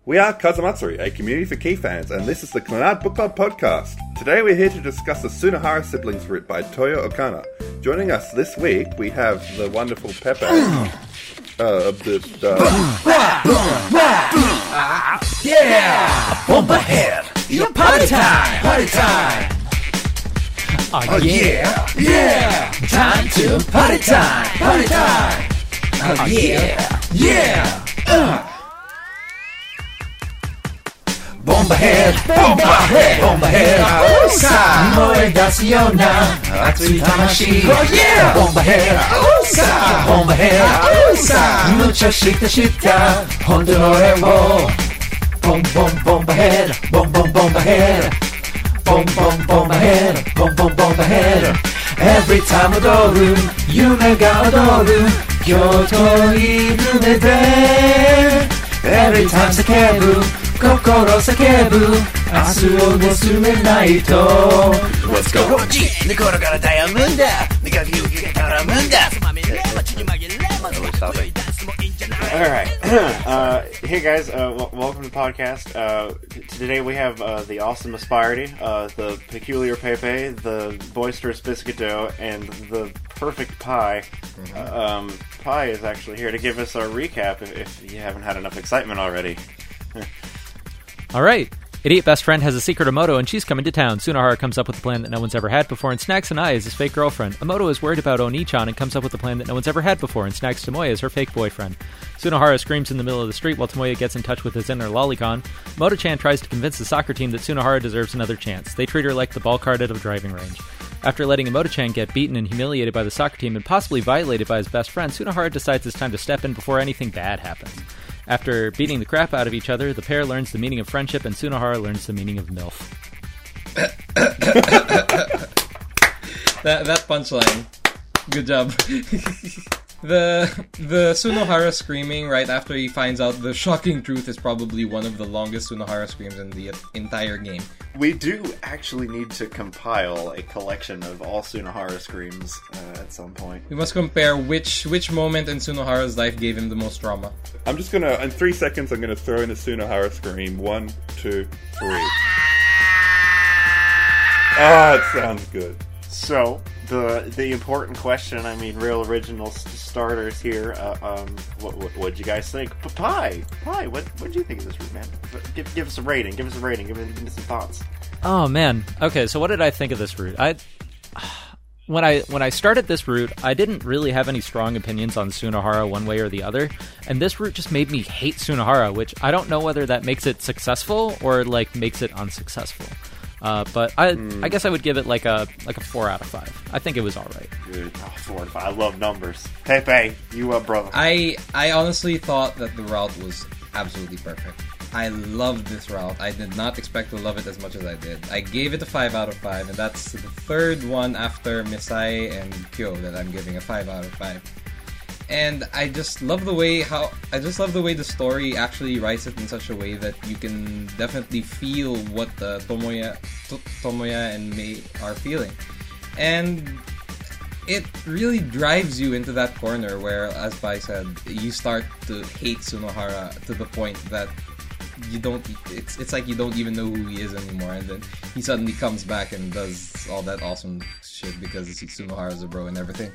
We are Kazumatsuri, a community for key fans, and this is the Clannad Book Club podcast. Today we're here to discuss the Tsunohara Siblings route by Toyo Okana. Joining us this week, we have the wonderful Pepe. Yeah! Bomba head! Your party time! Party time! Oh yeah! Yeah! Time to party time! Party time! Oh yeah! Yeah! Bomba head! Bomba head! Bomba head! Sa! Moe dasu yo na atsui tamashi! Oh yeah! Bomba head! Sa! Bomba head! Sa! Mucho shita shita Honda no e wo Boom boom bomba head! Boom boom bomba head! Boom boom bomba head! Boom boom bomba head! Every time odoru Yume ga odoru Kyoto irume de Every time sakebu Kokoro sakebu Asu o nesumenai to Let's go! Nikoro kara diamunda Nikaku yuki kara munda Alright, hey guys, welcome to the podcast. Today we have the awesome Aspirity, the peculiar Pepe, the boisterous Biscuito, and the perfect Pie. Pie is actually here to give us our recap if you haven't had enough excitement already. Alright. Idiot best friend has a secret Emoto and she's coming to town. Tsunohara comes up with a plan that no one's ever had before and snags Sanai as his fake girlfriend. Emoto is worried about Oni-chan and comes up with a plan that no one's ever had before and snags Tomoya as her fake boyfriend. Tsunohara screams in the middle of the street while Tomoya gets in touch with his inner lolicon. Emoto-chan tries to convince the soccer team that Tsunohara deserves another chance. They treat her like the ball card at a driving range. After letting Emoto-chan get beaten and humiliated by the soccer team and possibly violated by his best friend, Tsunohara decides it's time to step in before anything bad happens. After beating the crap out of each other, the pair learns the meaning of friendship, and Tsunohara learns the meaning of MILF. that punchline. Good job. The Tsunohara screaming right after he finds out the shocking truth is probably one of the longest Tsunohara screams in the entire game. We do actually need to compile a collection of all Tsunohara screams at some point. We must compare which moment in Tsunohara's life gave him the most trauma. I'm just gonna, in 3 seconds, I'm gonna throw in a Tsunohara scream. 1, 2, 3. Ah, it sounds good. So, the important question, I mean, real original starters here, what'd you guys think? Pie, what'd you think of this route, man? Give us a rating, give me some thoughts. Oh, man. Okay, so what did I think of this route? When I started this route, I didn't really have any strong opinions on Tsunohara one way or the other, and this route just made me hate Tsunohara, which I don't know whether that makes it successful or, makes it unsuccessful. But I guess I would give it like a 4 out of 5. I think it was alright. Good. Oh, 4 out of 5. I love numbers. Pepe, you up, brother? I honestly thought that the route was absolutely perfect. I loved this route. I did not expect to love it as much as I did. I gave it a 5 out of 5, and that's the third one after Misai and Kyo that I'm giving a 5 out of 5. And I just love the way the story actually writes it in such a way that you can definitely feel what the Tomoya and Mei are feeling. And it really drives you into that corner where, as Pai said, you start to hate Tsunohara to the point that you don't. It's like you don't even know who he is anymore, and then he suddenly comes back and does all that awesome shit because Tsunohara's a bro and everything.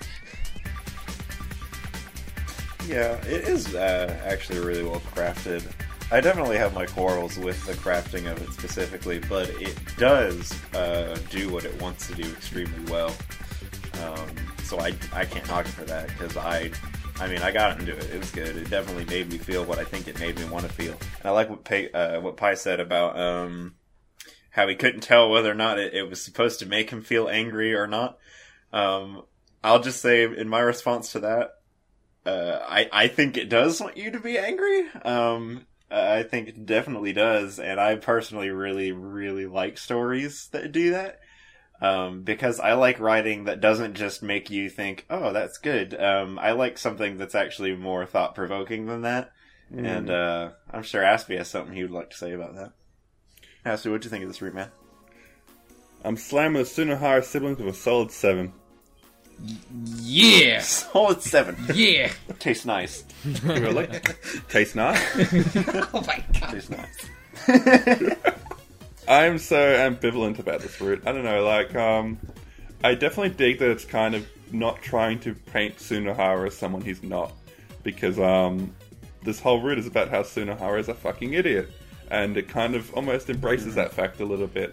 Yeah, it is actually really well crafted. I definitely have my quarrels with the crafting of it specifically, but it does do what it wants to do extremely well. So I can't knock it for that, because I got into it. It was good. It definitely made me feel what I think it made me want to feel. And I like what Pai said about how he couldn't tell whether or not it was supposed to make him feel angry or not. I'll just say, in my response to that, I think it does want you to be angry. I think it definitely does, and I personally really, really like stories that do that. Because I like writing that doesn't just make you think, oh, that's good. I like something that's actually more thought-provoking than that. And I'm sure Aspie has something he would like to say about that. Aspie, what'd you think of this route, man? I'm slamming the Tsunohara Siblings with a solid 7. Yeah! Solid 7. Yeah! Tastes nice. Really? Tastes nice. Oh my god. Tastes nice. I'm so ambivalent about this route. I don't know, like, I definitely dig that it's kind of not trying to paint Tsunohara as someone he's not. Because, this whole route is about how Tsunohara is a fucking idiot. And it kind of almost embraces that fact a little bit.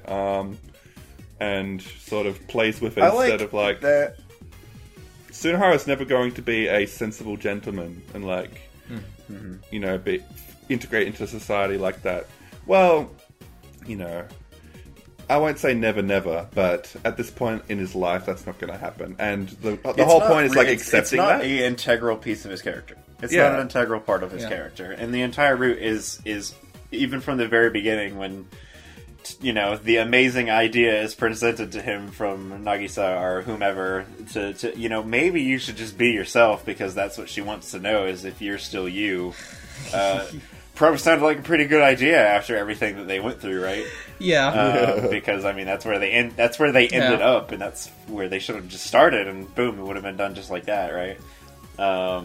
And sort of plays with it instead of, like... that. Tsunohara's never going to be a sensible gentleman and, like, you know, integrate into society like that. Well, you know, I won't say never, never, but at this point in his life, that's not going to happen. And the whole point is, like, accepting that. It's not that. an integral piece of his character. It's Yeah. not an integral part of his character. And the entire route is even from the very beginning when... You know, the amazing idea is presented to him from Nagisa or whomever to you know, maybe you should just be yourself because that's what she wants to know is if you're still you. Probably sounded like a pretty good idea after everything that they went through, right? Yeah. Because I mean, that's where they ended up, and that's where they should have just started, and boom, it would have been done just like that, right? I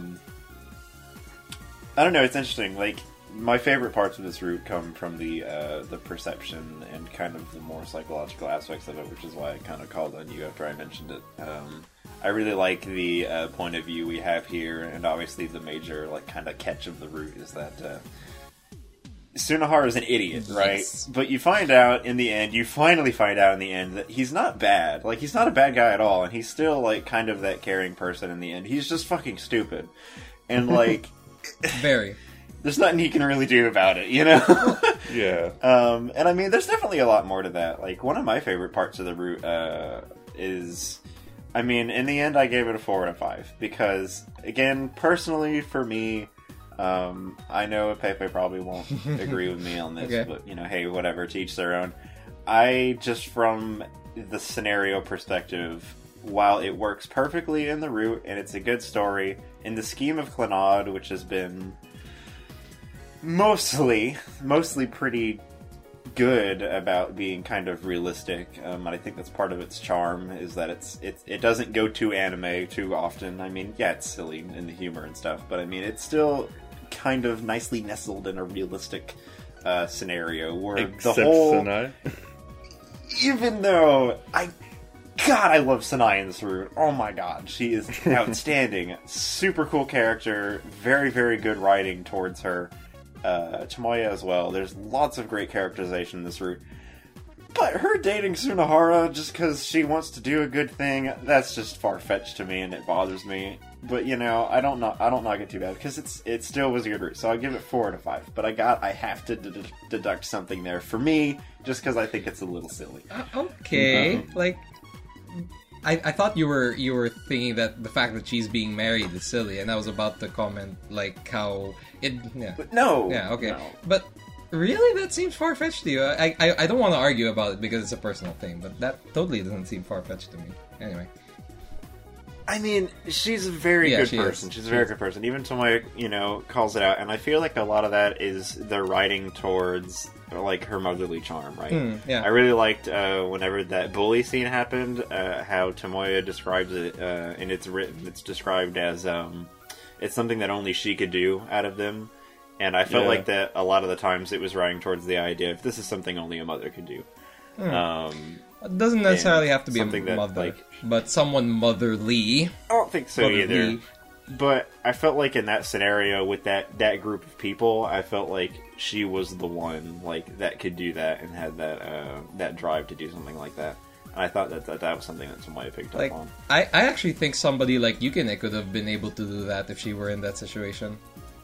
don't know. It's interesting. Like, my favorite parts of this route come from the perception and kind of the more psychological aspects of it, which is why I kind of called on you after I mentioned it. I really like the point of view we have here, and obviously the major like kind of catch of the route is that Tsunohara is an idiot, right? Yes. But you find out in the end, you finally find out in the end that he's not bad. Like, he's not a bad guy at all, and he's still like kind of that caring person in the end. He's just fucking stupid, and like Very. there's nothing he can really do about it, you know? Yeah. And I mean, there's definitely a lot more to that. Like, one of my favorite parts of the route is... I mean, in the end, I gave it a 4 out of 5. Because, again, personally, for me, I know Pepe probably won't agree with me on this, Okay. but, you know, hey, whatever, to each their own. I just, from the scenario perspective, while it works perfectly in the route, and it's a good story, in the scheme of Clannad, which has been... mostly pretty good about being kind of realistic, and I think that's part of its charm is that it doesn't go too anime too often. I mean, yeah, it's silly in the humor and stuff, but I mean, it's still kind of nicely nestled in a realistic scenario where Except the whole Sanai. even though I love Sanai in this route. Oh my god, she is outstanding. Super cool character, very, very good writing towards her. Tomoya as well. There's lots of great characterization in this route. But her dating Tsunohara just because she wants to do a good thing, that's just far-fetched to me and it bothers me. But, you know, I don't knock it too bad because it still was a good route. So I'll give it 4 out of 5. But I have to deduct something there for me just because I think it's a little silly. Okay. Like, I thought you were thinking that the fact that she's being married is silly, and I was about to comment like how it. Yeah. But no. Yeah. Okay. No. But really, that seems far fetched to you. I don't want to argue about it because it's a personal thing, but that totally doesn't seem far fetched to me. Anyway. I mean, she's a very Yeah, good she person. is. She's a very good person. Even Tomoya, you know, calls it out, and I feel like a lot of that is the writing towards like her motherly charm, right? Yeah. I really liked whenever that bully scene happened, how Tomoya describes it, and it's written. It's described as it's something that only she could do out of them, and I felt Yeah. like that a lot of the times it was writing towards the idea of this is something only a mother could do. It doesn't necessarily have to be a something that, mother, like- but someone motherly. I don't think so Motherly. either. But I felt like in that scenario with that group of people, I felt like she was the one like that could do that and had that drive to do something like that. And I thought that was something that somebody picked Like, up on. I actually think somebody like Yukine could have been able to do that if she were in that situation.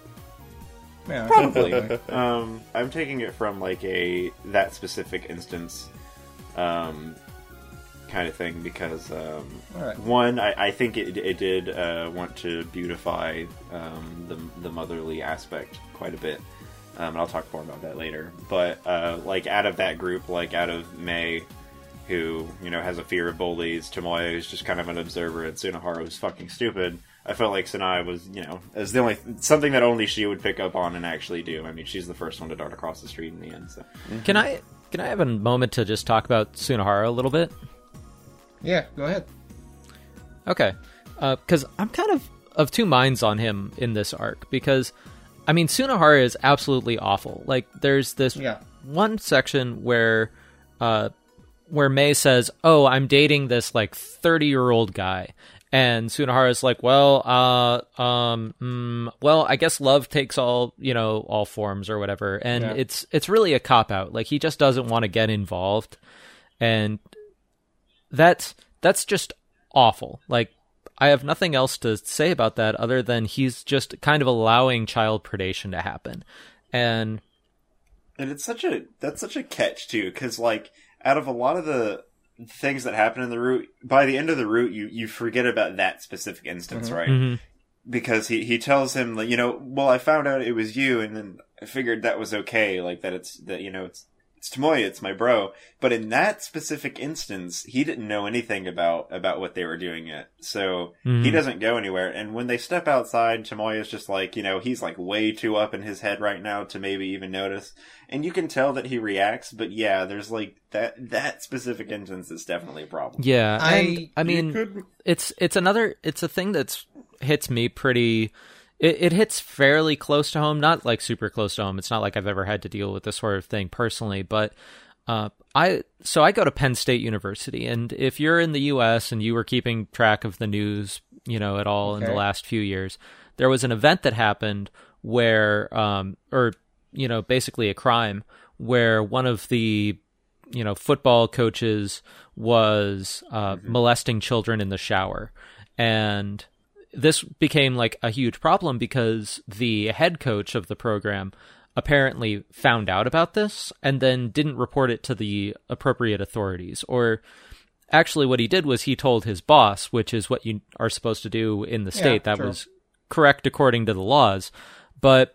Yeah, Probably. I'm taking it from like that specific instance kind of thing because Alright. one, I think it did want to beautify the motherly aspect quite a bit, and I'll talk more about that later. But like out of that group, like out of Mei, who you know has a fear of bullies, Tomoya is just kind of an observer, and Tsunohara is fucking stupid. I felt like Sanai was, you know, as the only something that only she would pick up on and actually do. I mean, she's the first one to dart across the street in the end. So Can I have a moment to just talk about Tsunohara a little bit? Yeah, go ahead. Okay. Because I'm kind of two minds on him in this arc. Because, I mean, Tsunohara is absolutely awful. Like, there's this one section where Mei says, "Oh, I'm dating this, like, 30-year-old guy." And Tsunohara's like, well, I guess love takes all forms or whatever. And it's really a cop-out. Like, he just doesn't want to get involved. And that's just awful. Like, I have nothing else to say about that other than he's just kind of allowing child predation to happen. And that's such a catch too, because like out of a lot of the things that happen in the route, by the end of the route, you forget about that specific instance, right? Mm-hmm. Because he tells him, like, well, I found out it was you, and then I figured that was okay, like it's Tomoya, it's my bro. But in that specific instance, he didn't know anything about what they were doing yet. So he doesn't go anywhere. And when they step outside, Tomoya's just like, he's like way too up in his head right now to maybe even notice. And you can tell that he reacts, but yeah, there's like that specific instance is definitely a problem. Yeah. I mean, it's a thing that's hits me pretty. It hits fairly close to home, not like super close to home. It's not like I've ever had to deal with this sort of thing personally, but I go to Penn State University, and if you're in the U.S. and you were keeping track of the news, at all in the last few years, there was an event that happened where, basically a crime where one of the, football coaches was molesting children in the shower, and this became like a huge problem because the head coach of the program apparently found out about this and then didn't report it to the appropriate authorities. Or actually what he did was he told his boss, which is what you are supposed to do in the state. That was correct according to the laws. But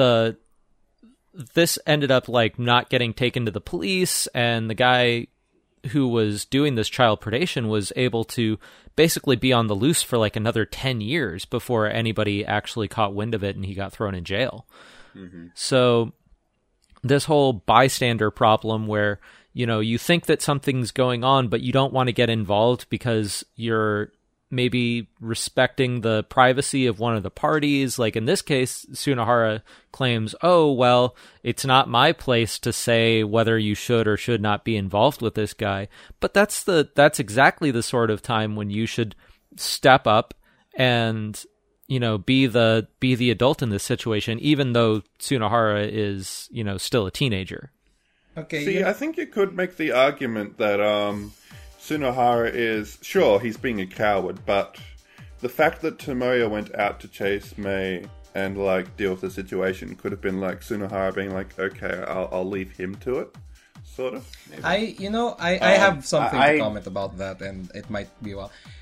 this ended up like not getting taken to the police, and the guy who was doing this child predation was able to basically be on the loose for like another 10 years before anybody actually caught wind of it and he got thrown in jail. Mm-hmm. So this whole bystander problem where, you think that something's going on, but you don't want to get involved because you're maybe respecting the privacy of one of the parties. Like in this case, Tsunohara claims, oh, well, it's not my place to say whether you should or should not be involved with this guy. But that's exactly the sort of time when you should step up and, be the adult in this situation, even though Tsunohara is, still a teenager. Okay. See, I think you could make the argument that, Tsunohara is, sure, he's being a coward, but the fact that Tomoya went out to chase Mei and, like, deal with the situation could have been, like, Tsunohara being like, okay, I'll leave him to it, sort of. Maybe. I have something to comment about that, and it might be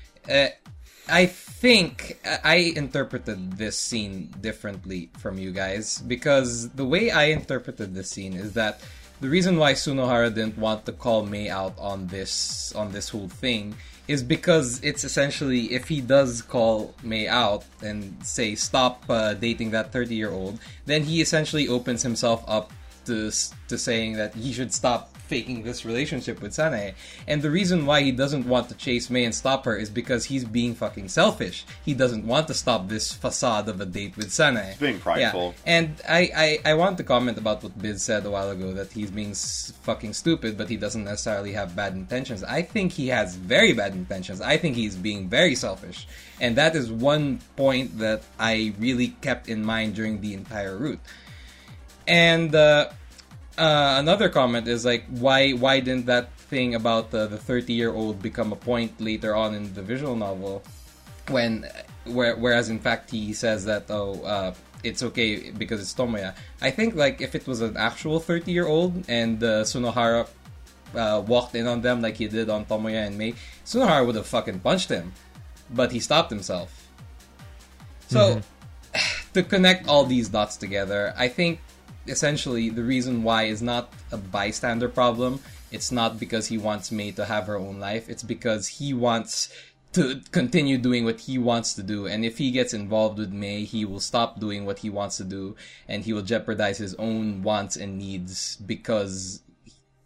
I think I interpreted this scene differently from you guys, because the way I interpreted this scene is that the reason why Tsunohara didn't want to call Mei out on this whole thing is because it's essentially, if he does call Mei out and say stop dating that 30-year-old, then he essentially opens himself up to saying that he should stop faking this relationship with Sanae. And the reason why he doesn't want to chase Mei and stop her is because he's being fucking selfish. He doesn't want to stop this facade of a date with Sanae. He's being prideful. Yeah. And I want to comment about what Biz said a while ago, that he's being fucking stupid, but he doesn't necessarily have bad intentions. I think he has very bad intentions. I think he's being very selfish. And that is one point that I really kept in mind during the entire route. And another comment is like, why didn't that thing about the 30-year-old become a point later on in the visual novel, whereas in fact he says that it's okay because it's Tomoya. I think like if it was an actual 30-year-old and Tsunohara walked in on them like he did on Tomoya and Mei, Tsunohara would have fucking punched him, but he stopped himself. So to connect all these dots together, I think essentially the reason why is not a bystander problem. It's not because he wants Mei to have her own life. It's because he wants to continue doing what he wants to do. And if he gets involved with Mei, he will stop doing what he wants to do, and he will jeopardize his own wants and needs because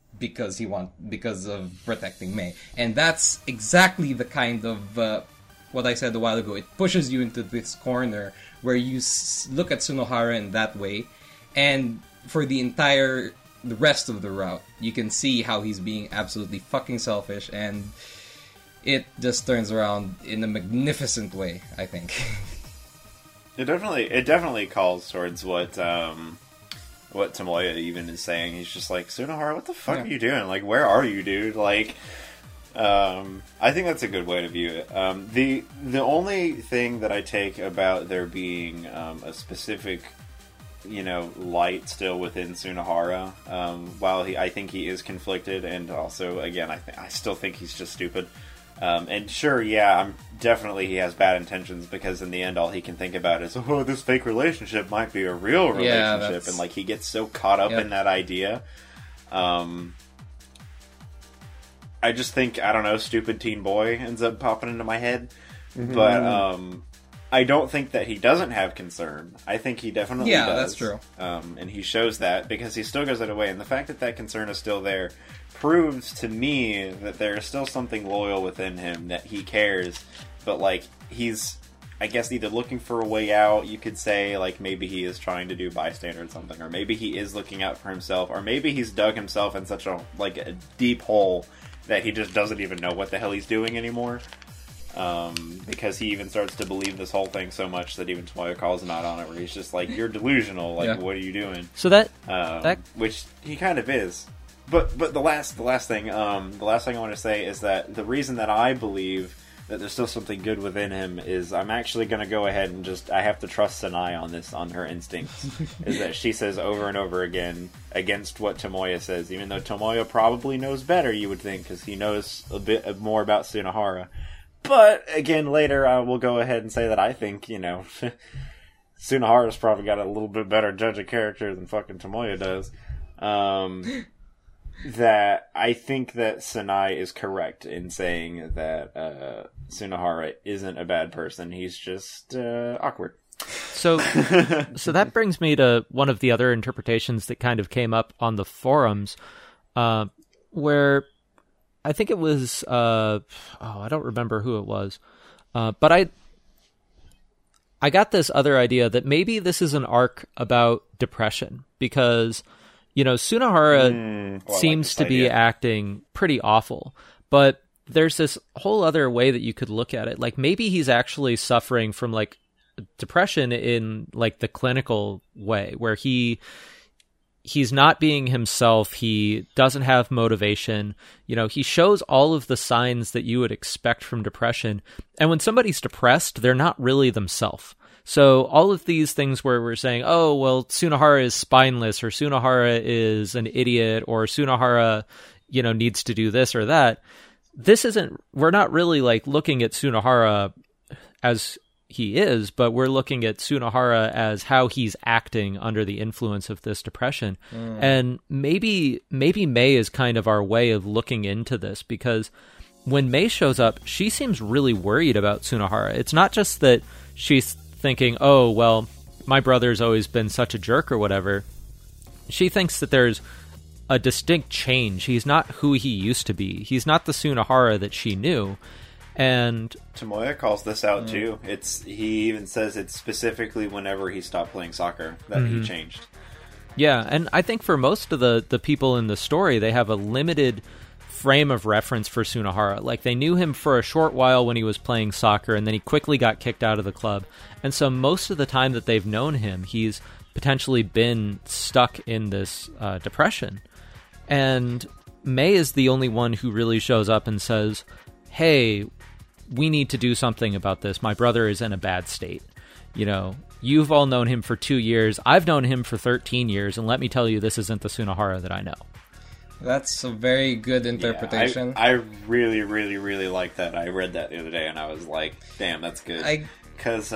of protecting Mei. And that's exactly the kind of what I said a while ago, it pushes you into this corner where you look at Sunohara in that way, and for the rest of the route, you can see how he's being absolutely fucking selfish, and it just turns around in a magnificent way, I think. It definitely calls towards what Tomoya even is saying. He's just like, Sunohara, what the fuck are you doing? Like, where are you, dude? Like, I think that's a good way to view it. The only thing that I take about there being a specific, light still within Sunohara, while I think he is conflicted, and also, again, I still think he's just stupid. And sure, yeah, definitely he has bad intentions, because in the end all he can think about is, oh, this fake relationship might be a real relationship, and like he gets so caught up in that idea. I just think, I don't know, stupid teen boy ends up popping into my head. Mm-hmm. But I don't think that he doesn't have concern. I think he definitely does. Yeah, that's true. And he shows that because he still goes out of way. And the fact that concern is still there proves to me that there is still something loyal within him, that he cares. But, like, he's, I guess, either looking for a way out, you could say, like, maybe he is trying to do bystander or something, or maybe he is looking out for himself, or maybe he's dug himself in such a deep hole that he just doesn't even know what the hell he's doing anymore. Because he even starts to believe this whole thing so much that even Tomoya calls him out on it, where he's just like, you're delusional, like, what are you doing? So that which he kind of is. But the last thing I want to say is that the reason that I believe that there's still something good within him is I'm actually going to go ahead and I have to trust Sanai on this, on her instincts. Is that she says over and over again against what Tomoya says, even though Tomoya probably knows better, you would think, because he knows a bit more about Sunohara. But, again, later I will go ahead and say that I think, Sunohara's probably got a little bit better judge of character than fucking Tomoya does. That I think that Sanai is correct in saying that Sunohara isn't a bad person. He's just awkward. So that brings me to one of the other interpretations that kind of came up on the forums, where I think it was I don't remember who it was, but I got this other idea that maybe this is an arc about depression, because Sunohara seems to be acting pretty awful, but there's this whole other way that you could look at it. Like, maybe he's actually suffering from, like, depression in, like, the clinical way, where he's not being himself. He doesn't have motivation. He shows all of the signs that you would expect from depression. And when somebody's depressed, they're not really themselves. So all of these things where we're saying, oh, well, Sunohara is spineless, or Sunohara is an idiot, or Sunohara, needs to do this or that. We're not really, like, looking at Sunohara as he is, but we're looking at Sunohara as how he's acting under the influence of this depression. And maybe Mei is kind of our way of looking into this, because when Mei shows up, she seems really worried about Sunohara. It's not just that she's thinking, oh, well, my brother's always been such a jerk or whatever. She thinks that there's a distinct change. He's not who he used to be. He's not the Sunohara that she knew. And Tomoya calls this out too. He even says it's specifically whenever he stopped playing soccer that he changed. Yeah, and I think for most of the people in the story, they have a limited frame of reference for Sunohara. Like, they knew him for a short while when he was playing soccer, and then he quickly got kicked out of the club. And so most of the time that they've known him, he's potentially been stuck in this depression. And Mei is the only one who really shows up and says, hey, we need to do something about this. My brother is in a bad state. You've all known him for 2 years. I've known him for 13 years, and let me tell you, this isn't the Sunohara that I know. That's a very good interpretation. Yeah, I really, really, really like that. I read that the other day, and I was like, damn, that's good. Because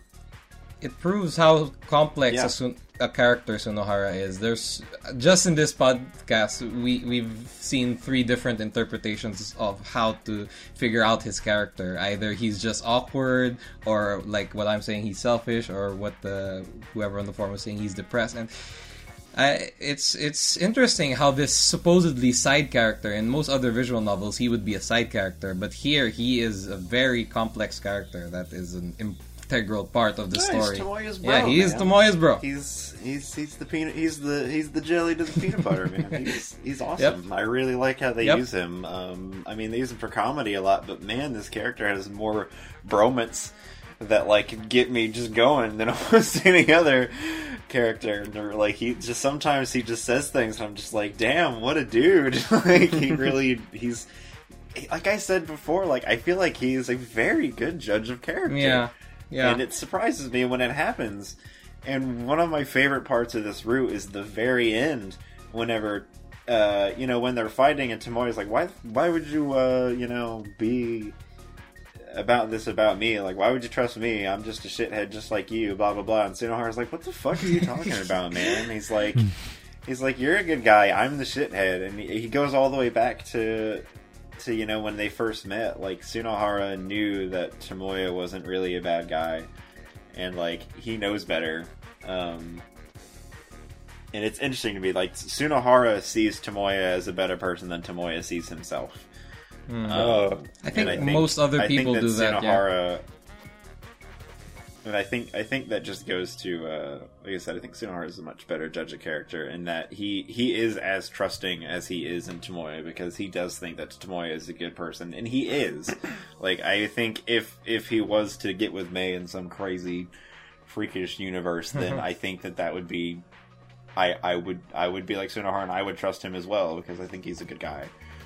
it proves how complex a character Sunohara is. There's just in this podcast, we've seen 3 different interpretations of how to figure out his character. Either he's just awkward, or like what I'm saying, he's selfish, or what whoever on the forum was saying, he's depressed. And It's interesting how this supposedly side character, in most other visual novels, he would be a side character, but here he is a very complex character that is an integral part of the story. He's Tomoya's bro, yeah, he is man. Tomoya's bro. He's the peanut. He's the jelly to the peanut butter, man. He's awesome. Yep. I really like how they Yep. use him. I mean, they use him for comedy a lot, but man, this character has more bromance that like get me just going than almost any other character. Or, like sometimes he just says things, and I'm just like, damn, what a dude! Like he's like I said before, like I feel like he's a very good judge of character. Yeah. Yeah. And it surprises me when it happens. And one of my favorite parts of this route is the very end, whenever, when they're fighting and Tomoya's like, why would you, be about this about me? Like, why would you trust me? I'm just a shithead just like you, blah, blah, blah. And Tsunohara's like, what the fuck are you talking about, man? And he's like, you're a good guy, I'm the shithead. And he goes all the way back to when they first met. Like, Tsunohara knew that Tomoya wasn't really a bad guy, and like he knows better. And it's interesting to me, like Tsunohara sees Tomoya as a better person than Tomoya sees himself. I think most other people do that. Tsunohara, and I think that just goes to, like I said, I think Tsunohara is a much better judge of character in that he is as trusting as he is in Tomoya, because he does think that Tomoya is a good person, and he is. Like, I think if he was to get with Mei in some crazy, freakish universe, then I think that would be, I would be like Tsunohara, and I would trust him as well, because I think he's a good guy.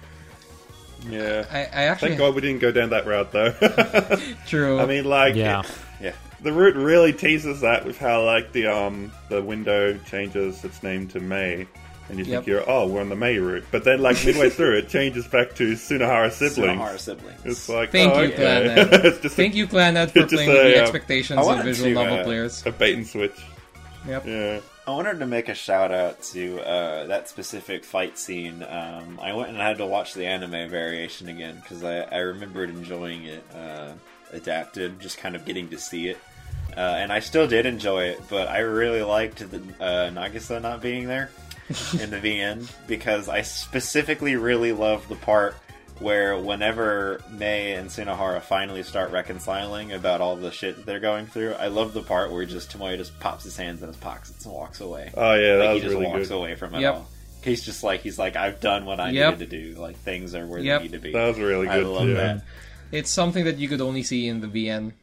Yeah. I actually... Thank God we didn't go down that route, though. True. I mean, like... Yeah. Yeah. The route really teases that with how, like, the window changes its name to Mei, and you think we're on the Mei route. But then, like, midway through, it changes back to Tsunohara siblings. Tsunohara siblings. It's like, Thank you, okay. Clannad. Thank you, Clannad, for just playing with the a, expectations I of wanted visual to, novel players. A bait and switch. Yep. Yeah. I wanted to make a shout out to that specific fight scene. I went and I had to watch the anime variation again, because I remembered enjoying it adapted, just kind of getting to see it. And I still did enjoy it, but I really liked the Nagisa not being there in the VN, because I specifically really love the part where whenever Mei and Tsunohara finally start reconciling about all the shit that they're going through, I love the part where Tomoya just pops his hands in his pockets and walks away. Oh, yeah, that Like, was he just really walks good. away from it all. He's like, I've done what I needed to do. Like, things are where they need to be. That was really good, I love too. that. It's something that you could only see in the VN.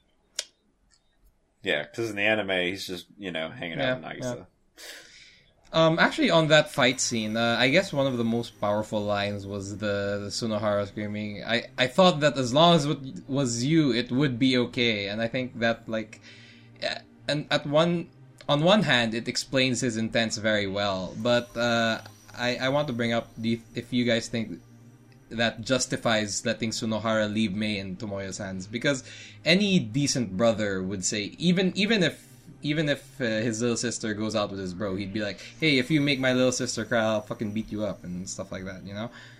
Yeah, because in the anime, he's just, hanging out with Nagisa. Actually, on that fight scene, I guess one of the most powerful lines was the Tsunohara screaming, I thought that as long as it was you, it would be okay. And I think that, like, and on one hand, it explains his intents very well. But I want to bring up if you guys think that justifies letting Tsunohara leave Mei in Tomoya's hands. Because any decent brother would say, even if his little sister goes out with his bro, he'd be like, hey, if you make my little sister cry, I'll fucking beat you up and stuff like that,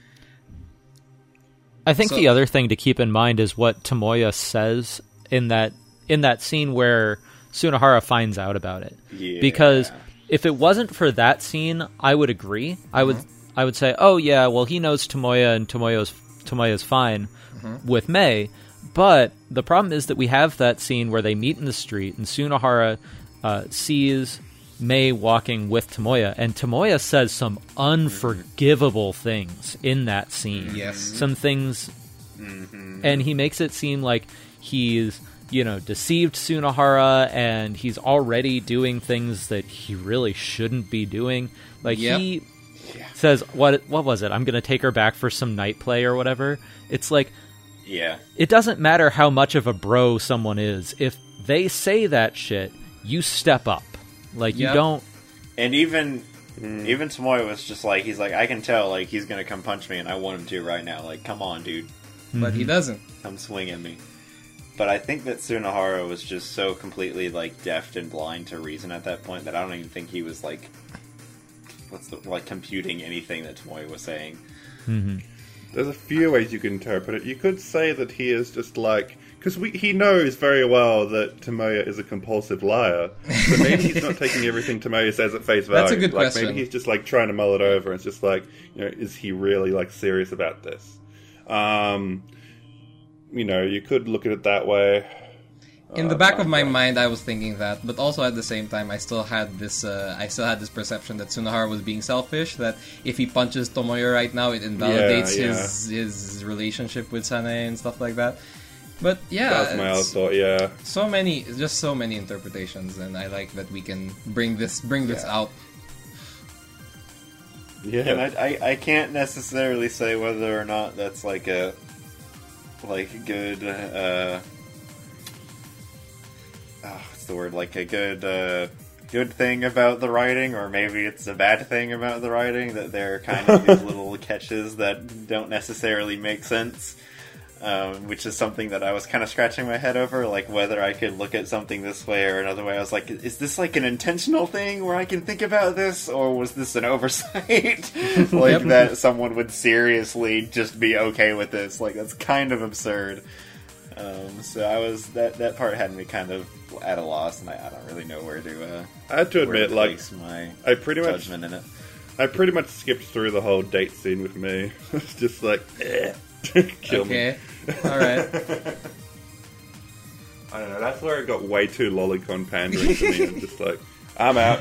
I think the other thing to keep in mind is what Tomoya says in that scene where Tsunohara finds out about it. Yeah. Because if it wasn't for that scene, I would agree. I would say, oh yeah, well, he knows Tomoya and Tomoya's fine with Mei. But the problem is that we have that scene where they meet in the street, and Tsunohara sees Mei walking with Tomoya, and Tomoya says some unforgivable things in that scene. Yes. Some things, and he makes it seem like he's, deceived Tsunohara, and he's already doing things that he really shouldn't be doing. Like, he says, what was it? I'm going to take her back for some night play or whatever. It's like, it doesn't matter how much of a bro someone is. If they say that shit, you step up. Like, you don't... And even Tomoya was just like, he's like, I can tell, like, he's gonna come punch me, and I want him to right now. Like, come on, dude. But he doesn't. Come swing at me. But I think that Tsunohara was just so completely, like, deft and blind to reason at that point that I don't even think he was, like, computing anything that Tomoya was saying. There's a few ways you can interpret it. You could say that he is just, like, because he knows very well that Tomoya is a compulsive liar, but maybe he's not taking everything Tomoya says at face value. That's a good like, question. Maybe he's just like trying to mull it over, and it's just like, is he really like serious about this? You could look at it that way. In the back of my mind, I was thinking that, but also at the same time, I still had this perception that Tsunohara was being selfish. That if he punches Tomoya right now, it invalidates his relationship with Sanae and stuff like that. But yeah, That's my other thought. Yeah, so many interpretations, and I like that we can bring this out. yeah. And I can't necessarily say whether or not that's like a good what's the word? Like a good thing about the writing, or maybe it's a bad thing about the writing, that there are kind of these little catches that don't necessarily make sense. Which is something that I was kind of scratching my head over, like whether I could look at something this way or another way. I was like, is this like an intentional thing where I can think about this, or was this an oversight? Like that someone would seriously just be okay with this? Like, that's kind of absurd. So I was that part had me kind of at a loss, and I don't really know where to. I have to admit, like, my I pretty much judgment in it. I pretty much skipped through the whole date scene with me. It's just like, kill me. Okay, all right. I don't know. That's where it got way too lolicon pandering for me. I'm just like, I'm out.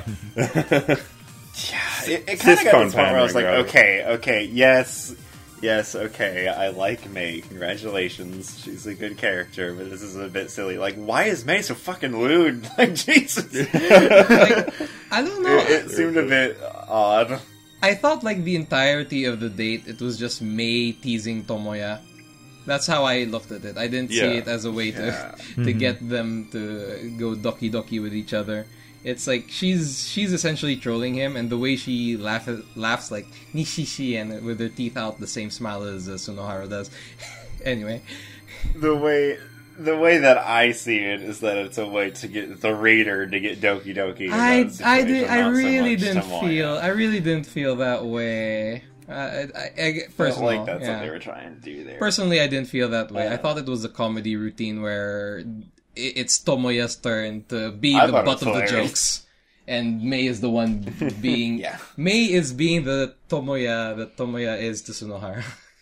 Yeah, it kind of got to the point where I was like, pandering, okay, yes, okay, I like Mei, congratulations, she's a good character, but this is a bit silly. Like, why is Mei so fucking lewd? Like, Jesus. Like, I don't know. It seemed a bit odd. I thought like the entirety of the date, it was just Mei teasing Tomoya. That's how I looked at it. I didn't see it as a way to to get them to go doki doki with each other. It's like she's essentially trolling him, and the way she laughs like nishishi and with her teeth out, the same smile as Tsunohara does. Anyway, The way that I see it is that it's a way to get the reader to get doki doki. I really didn't feel that way. Personally, that's what they were trying to do there. Personally, I didn't feel that way. I thought it was a comedy routine where it's Tomoya's turn to be the butt of the jokes, and Mei is the one being Mei is being the Tomoya that Tomoya is to Tsunohara.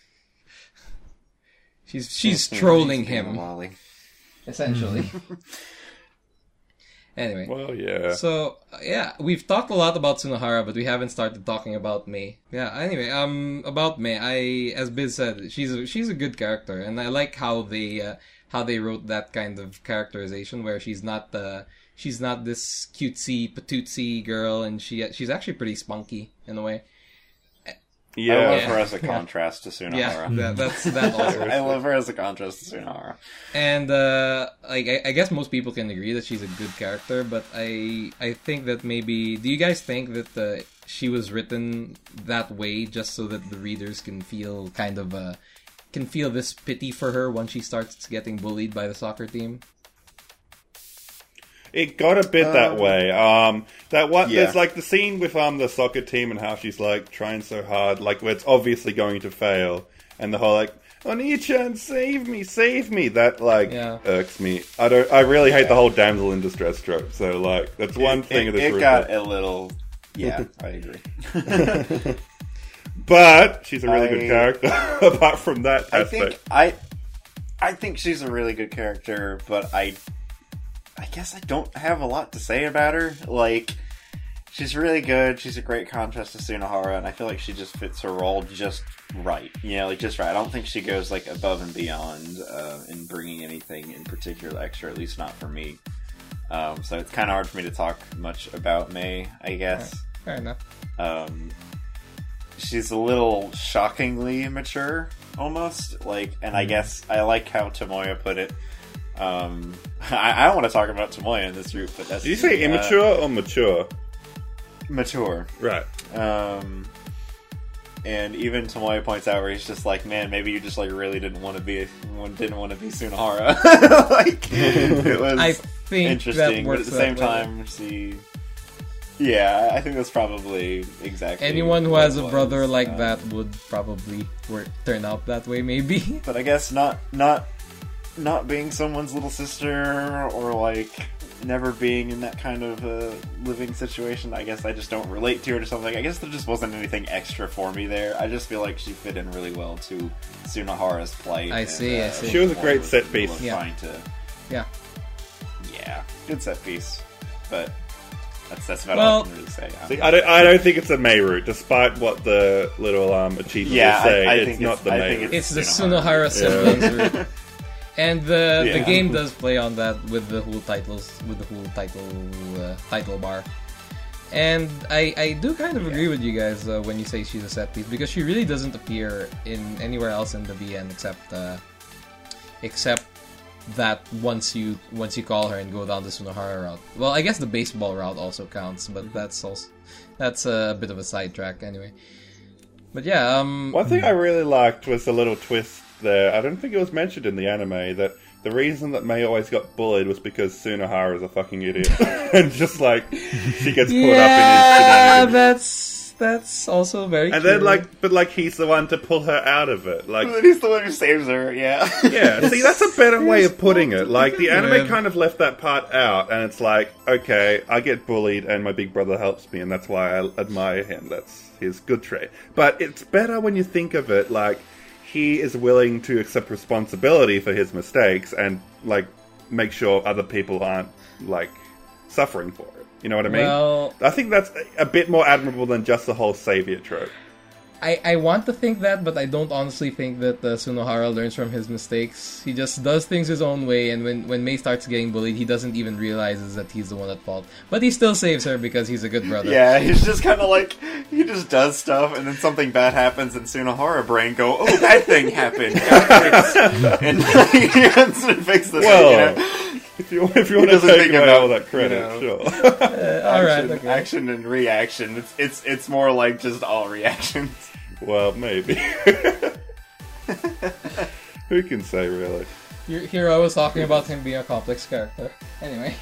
She's trolling him, essentially. Anyway. Well, yeah. So, we've talked a lot about Tsunohara, but we haven't started talking about Mei. Yeah, anyway, about Mei, as Biz said, she's a good character, and I like how they wrote that kind of characterization where she's not this cutesy, patootsy girl, and she's actually pretty spunky, in a way. Yeah. I love her as a contrast to Tsunohara. Yeah, that also. I love her as a contrast to Tsunohara. And I guess most people can agree that she's a good character, but I think that maybe, do you guys think that she was written that way just so that the readers can feel can feel this pity for her once she starts getting bullied by the soccer team? It got a bit that way. There's like the scene with the soccer team and how she's like trying so hard, like where it's obviously going to fail, and the whole like, Oni-chan, save me. That like irks me. I really hate the whole damsel in distress trope. So like that's one thing of this. It got a little. Yeah, I agree. But she's a really good character. Apart from that aspect, I think she's a really good character, but I guess I don't have a lot to say about her. Like, she's really good. She's a great contrast to Tsunohara, and I feel like she just fits her role just right. Just right. I don't think she goes like above and beyond in bringing anything in particular extra, at least not for me. So it's kind of hard for me to talk much about Mei, I guess. Fair enough. She's a little shockingly mature, almost. And I guess I like how Tomoya put it. I want to talk about Tomoya in this group, but that's... Did you say immature or mature? Mature. Right. And even Tomoya points out where he's just like, man, maybe you just really didn't want to be Tsunohara. It was I think interesting, that but at the same time, I think that's probably exactly. Anyone who has a brother like that would probably turn out that way, maybe. But I guess not not being someone's little sister, or like never being in that kind of living situation. I guess I just don't relate to it or something. I guess there just wasn't anything extra for me there. I just feel like she fit in really well to Tsunohara's plight. I see. She was a great set piece. Yeah. Yeah, good set piece, but that's about Well, all I can really say. See, I don't think it's a Mei route, despite what the little achievement Yeah, will say. I it's think not it's- the I Mei think route. It's the Tsunohara. Tsunohara siblings route. And the Yeah. game does play on that with the whole title bar. And I do kind of agree with you guys when you say she's a set piece, because she really doesn't appear in anywhere else in the VN except that once you call her and go down the Tsunohara route. Well, I guess the baseball route also counts, but that's a bit of a sidetrack anyway. But yeah, One thing I really liked was the little twist there. I don't think it was mentioned in the anime that the reason that Mei always got bullied was because Tsunohara is a fucking idiot. And just like, she gets caught up in his shenanigans. That's also very And true. then but he's the one to pull her out of it. Like, He's the one who saves her. Yeah. yeah, see, that's a better way of putting it. Like, the anime Yeah. kind of left that part out, and it's like, okay, I get bullied, and my big brother helps me, and that's why I admire him. That's his good trait. But it's better when you think of it like, he is willing to accept responsibility for his mistakes, and, like, make sure other people aren't, like, suffering for it. You know what I mean? Well, I think that's a bit more admirable than just the whole savior trope. I want to think that, but I don't honestly think that Tsunohara learns from his mistakes. He just does things his own way, and when Mei starts getting bullied, he doesn't even realize that he's the one at fault. But he still saves her because he's a good brother. Yeah, he's just kind of like, he just does stuff, and then something bad happens, and Tsunohara brain go, oh, bad thing happened, gotta fix. And he has to fix the Well, thing, you know? if you want to doesn't take think him about, all that credit, you know. sure. All right, okay. Action and reaction. It's more like just all reactions. Well, maybe. Who can say, really? Hero was talking about him being a complex character. Anyway.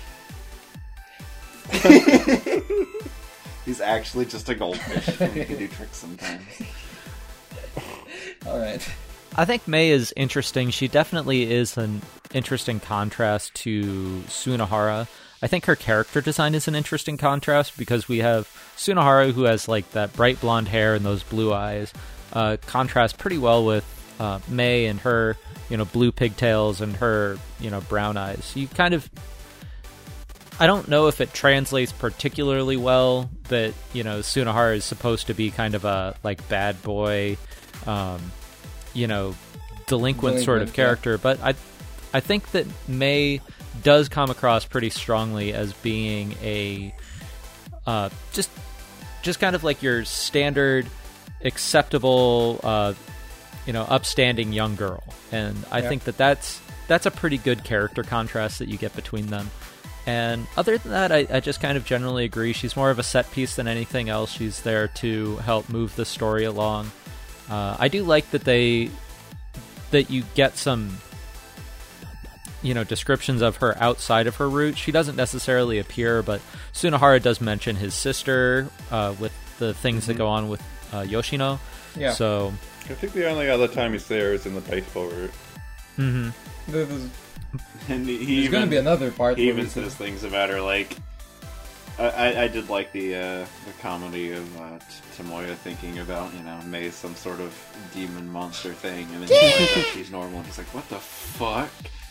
He's actually just a goldfish. And he can do tricks sometimes. Alright. I think Mei is interesting. She definitely is an interesting contrast to Tsunohara. I think her character design is an interesting contrast because we have Tsunohara, who has like that bright blonde hair and those blue eyes, contrast pretty well with Mei and her, blue pigtails and her, brown eyes. You kind of, I don't know if it translates particularly well that, Tsunohara is supposed to be kind of a like bad boy, delinquent sort of character, but I think that Mei does come across pretty strongly as being a just kind of like your standard acceptable upstanding young girl, and I think that's a pretty good character contrast that you get between them. And other than that, I just kind of generally agree. She's more of a set piece than anything else. She's there to help move the story along. I do like that that you get some descriptions of her outside of her route. She doesn't necessarily appear, but Tsunohara does mention his sister with the things that go on with Yoshino. Yeah. So I think the only other time he's there is in the baseball route. There's And he going to be another part. He where even we says things about her like. I did like the comedy of Tomoya thinking about Mei is some sort of demon monster thing, and then he finds out she's normal, and he's like, "What the fuck?"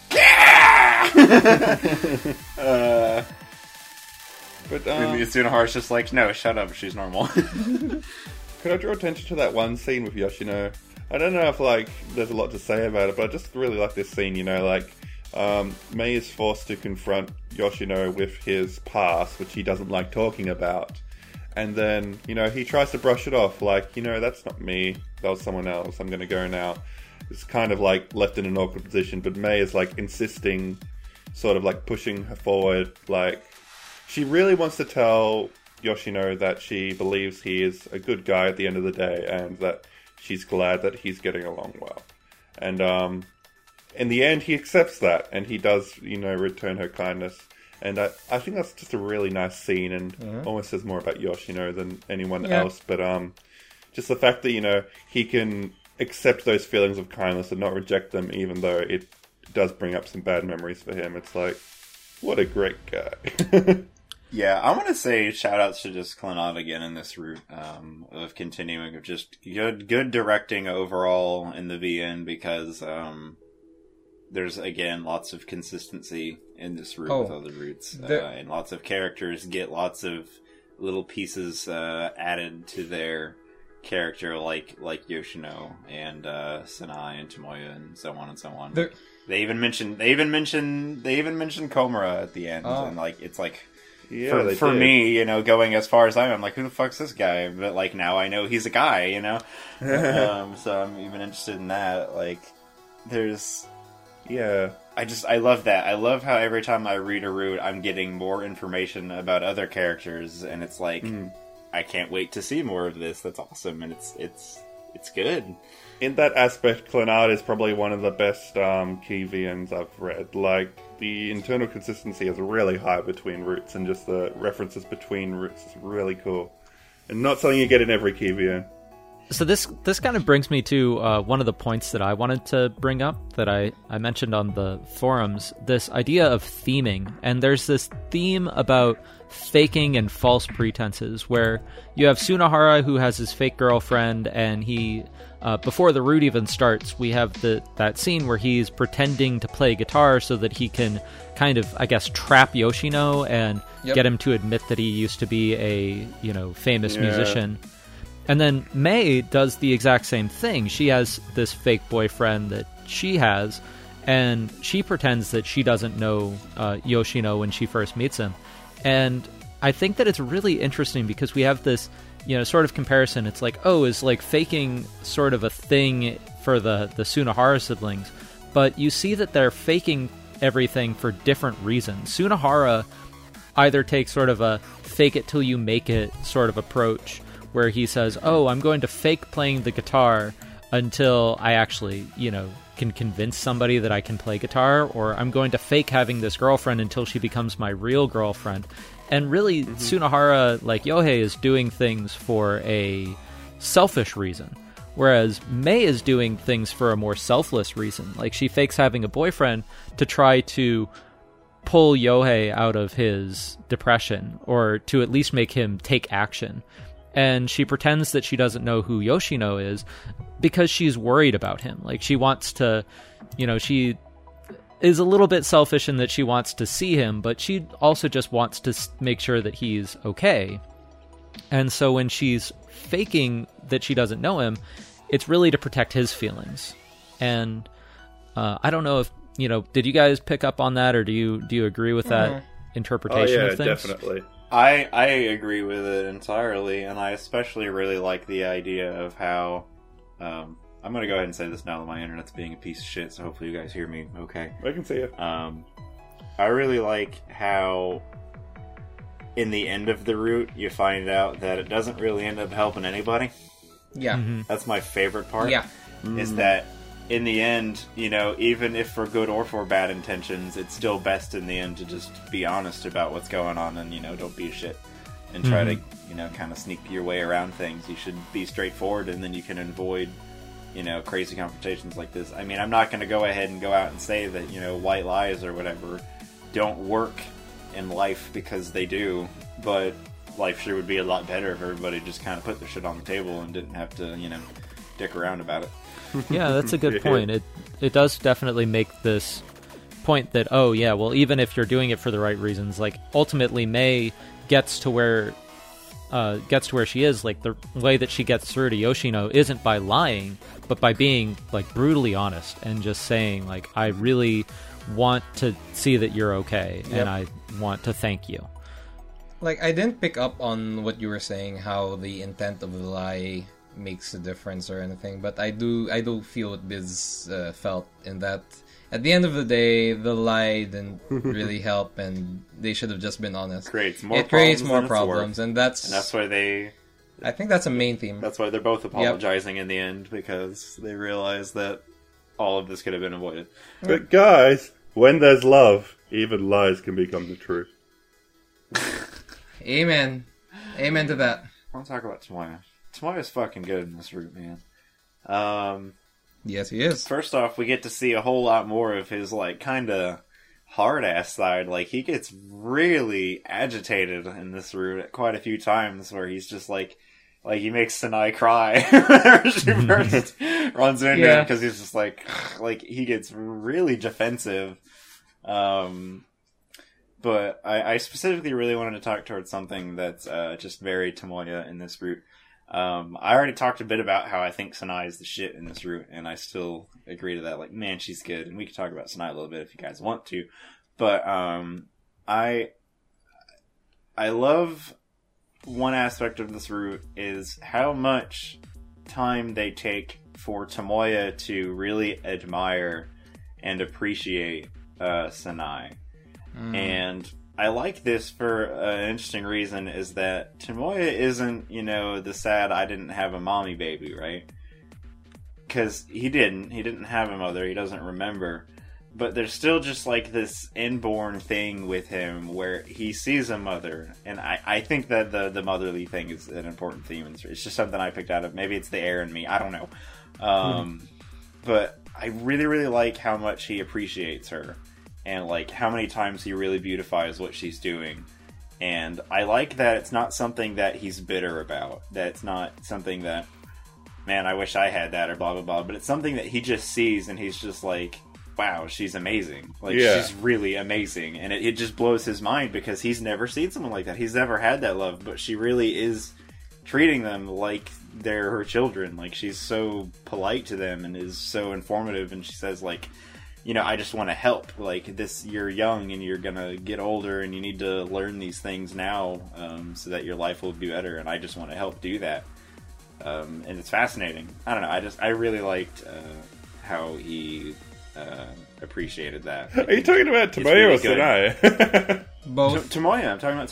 But And Tsunohara's just like, "No, shut up, she's normal." could I draw attention to that one scene with Yoshino? I don't know if there's a lot to say about it, but I just really like this scene. Mei is forced to confront Yoshino with his past, which he doesn't like talking about. And then, he tries to brush it off, that's not me, that was someone else, I'm gonna go now. It's kind of left in an awkward position, but Mei is insisting, sort of pushing her forward, she really wants to tell Yoshino that she believes he is a good guy at the end of the day, and that she's glad that he's getting along well. And, in the end, he accepts that, and he does, return her kindness. And I think that's just a really nice scene, and almost says more about Yoshino than anyone else. But just the fact that, he can accept those feelings of kindness and not reject them, even though it does bring up some bad memories for him. It's like, what a great guy. Yeah, I want to say shout-outs to just Clannad again in this route of continuing of just good directing overall in the VN because there's, again, lots of consistency in this route with other routes. And lots of characters get lots of little pieces added to their character like Yoshino and Sanai and Tomoya and so on and so on. They even mention Komura at the end and like it's like Yeah, for me, you know, going as far as I'm like, who the fuck's this guy? But like now I know he's a guy, you know. So I'm even interested in that. Like, there's, I love that. I love how every time I read a route, I'm getting more information about other characters, and it's like, I can't wait to see more of this. That's awesome, and it's good. In that aspect, Clannad is probably one of the best key VNs I've read. Like, the internal consistency is really high between routes, and just the references between routes is really cool. And not something you get in every key VN. So this kind of brings me to one of the points that I wanted to bring up that I mentioned on the forums, this idea of theming. And there's this theme about faking and false pretenses, where you have Sunahara who has his fake girlfriend, and he, before the route even starts, we have that scene where he's pretending to play guitar so that he can kind of, I guess, trap Yoshino and get him to admit that he used to be a, famous musician. And then Mei does the exact same thing. She has this fake boyfriend that she has, and she pretends that she doesn't know Yoshino when she first meets him. And I think that it's really interesting because we have this, sort of comparison. It's like, is like faking sort of a thing for the Sunahara siblings, but you see that they're faking everything for different reasons. Sunahara either takes sort of a fake it till you make it sort of approach, where he says, I'm going to fake playing the guitar until I actually, can convince somebody that I can play guitar, or I'm going to fake having this girlfriend until she becomes my real girlfriend. And really, Sunahara, like Yohei, is doing things for a selfish reason, whereas Mei is doing things for a more selfless reason. Like, she fakes having a boyfriend to try to pull Yohei out of his depression, or to at least make him take action. And she pretends that she doesn't know who Yoshino is because she's worried about him. Like, she wants to, she is a little bit selfish in that she wants to see him, but she also just wants to make sure that he's okay. And so when she's faking that she doesn't know him, it's really to protect his feelings. And I don't know if, did you guys pick up on that, or do you agree with that interpretation of things? Definitely. I agree with it entirely, and I especially really like the idea of how... I'm going to go ahead and say this now that my internet's being a piece of shit, so hopefully you guys hear me okay. I can see it. I really like how in the end of the route you find out that it doesn't really end up helping anybody. Yeah. Mm-hmm. That's my favorite part. Yeah. Is that in the end, even if for good or for bad intentions, it's still best in the end to just be honest about what's going on and, don't be a shit. And try to, kind of sneak your way around things. You should be straightforward, and then you can avoid, crazy confrontations like this. I mean, I'm not going to go ahead and go out and say that, white lies or whatever don't work in life, because they do. But life sure would be a lot better if everybody just kind of put their shit on the table and didn't have to, dick around about it. Yeah, that's a good point. It does definitely make this point that, even if you're doing it for the right reasons, like, ultimately Mei gets to where she is. Like, the way that she gets through to Yoshino isn't by lying, but by being, like, brutally honest and just saying, like, I really want to see that you're okay, and I want to thank you. Like, I didn't pick up on what you were saying, how the intent of the lie makes a difference or anything, but I do feel what Biz felt in that at the end of the day, the lie didn't really help, and they should have just been honest. It creates more problems, and that's why I think that's a main theme. That's why they're both apologizing in the end, because they realize that all of this could have been avoided. But guys, when there's love, even lies can become the truth. Amen to that. I want to talk about Tomoya. Tomoya's fucking good in this route, man. Yes, he is. First off, we get to see a whole lot more of his, like, kind of hard-ass side. Like, he gets really agitated in this route quite a few times, where he's just like he makes Sanai cry whenever she first runs into him, because he's just like, he gets really defensive. But I specifically really wanted to talk towards something that's just very Tomoya in this route. I already talked a bit about how I think Sanai is the shit in this route, and I still agree to that. Like, man, she's good, and we can talk about Sanai a little bit if you guys want to. But I love one aspect of this route is how much time they take for Tomoya to really admire and appreciate Sanai. And I like this for an interesting reason, is that Tomoya isn't, the sad I didn't have a mommy baby, right? Because he didn't have a mother, he doesn't remember. But there's still just like this inborn thing with him where he sees a mother. And I think that the motherly thing is an important theme. It's just something I picked out of. Maybe it's the air in me, I don't know. But I really, really like how much he appreciates her. And, like, how many times he really beautifies what she's doing. And I like that it's not something that he's bitter about. That it's not something that, man, I wish I had that, or blah, blah, blah. But it's something that he just sees, and he's just like, wow, she's amazing. Like, she's really amazing. And it just blows his mind, because he's never seen someone like that. He's never had that love. But she really is treating them like they're her children. Like, she's so polite to them, and is so informative. And she says, like, I just want to help. Like, you're young and you're gonna get older and you need to learn these things now, so that your life will be better, and I just want to help do that. And it's fascinating. I don't know, I really liked how he appreciated that. Are you talking about Tomoya or Sanai? Both. Tomoya, I'm talking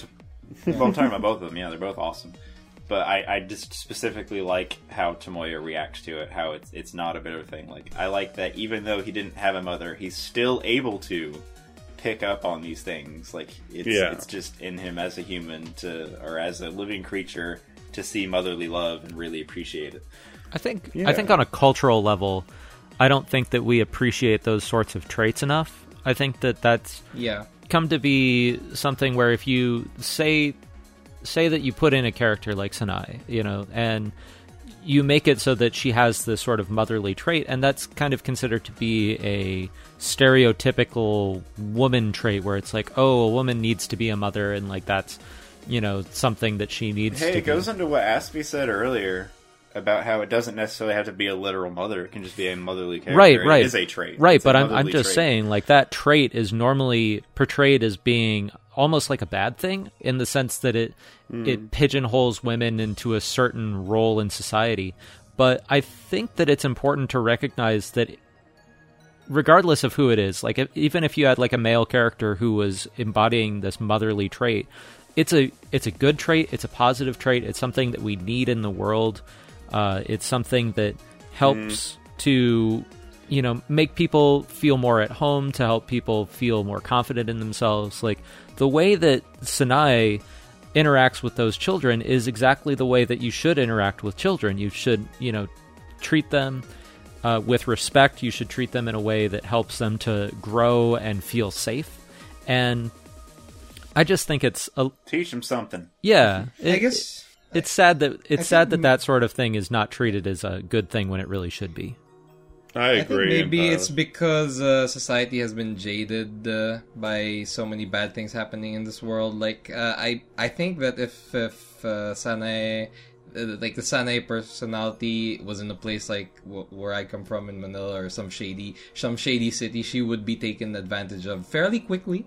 about both of them. Yeah, they're both awesome. But I just specifically like how Tomoya reacts to it, how it's not a bitter thing. Like, I like that even though he didn't have a mother, he's still able to pick up on these things. Like, it's just in him as a human or as a living creature to see motherly love and really appreciate it. I think on a cultural level, I don't think that we appreciate those sorts of traits enough. I think that's come to be something where if you say that you put in a character like Sanai, and you make it so that she has this sort of motherly trait, and that's kind of considered to be a stereotypical woman trait, where it's like, oh, a woman needs to be a mother, and like that's, something that she needs to it goes into what Aspie said earlier about how it doesn't necessarily have to be a literal mother. It can just be a motherly character. Right. It is a trait. Right, but I'm just saying, like, that trait is normally portrayed as being almost like a bad thing, in the sense that it pigeonholes women into a certain role in society. But I think that it's important to recognize that regardless of who it is, like, even if you had like a male character who was embodying this motherly trait, it's a good trait, it's a positive trait, it's something that we need in the world. It's something that helps to, make people feel more at home, to help people feel more confident in themselves. Like, the way that Sanai interacts with those children is exactly the way that you should interact with children. You should, treat them with respect. You should treat them in a way that helps them to grow and feel safe. And I just think teach them something. Yeah. I guess it's sad that sort of thing is not treated as a good thing when it really should be. I agree. I think maybe it's because society has been jaded by so many bad things happening in this world. Like, I think that if Sanai, like the Sanai personality was in a place like where I come from in Manila, or some shady city, she would be taken advantage of fairly quickly.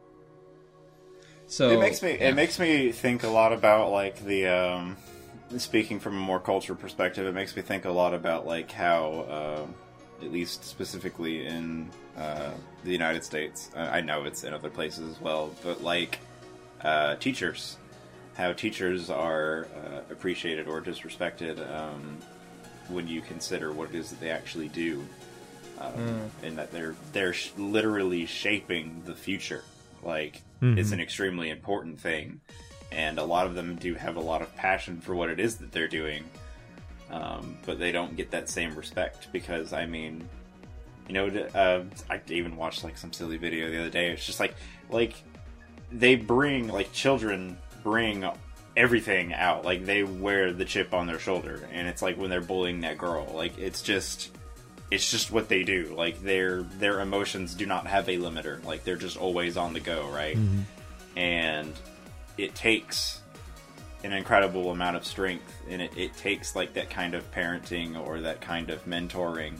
So it makes me think a lot about, like, the speaking from a more cultural perspective, it makes me think a lot about, like, how at least specifically in the United States, I know it's in other places as well, but like teachers, how teachers are appreciated or disrespected when you consider what it is that they actually do, and that they're literally shaping the future. Like, it's an extremely important thing, and a lot of them do have a lot of passion for what it is that they're doing. but they don't get that same respect because, I mean, you know, I even watched like some silly video the other day. It's just like they bring, like, children bring everything out. Like, they wear the chip on their shoulder, and it's like when they're bullying that girl, like, it's just what they do. Like, their emotions do not have a limiter. Like, they're just always on the go, right? Mm-hmm. And it takes an incredible amount of strength, and it takes like that kind of parenting or that kind of mentoring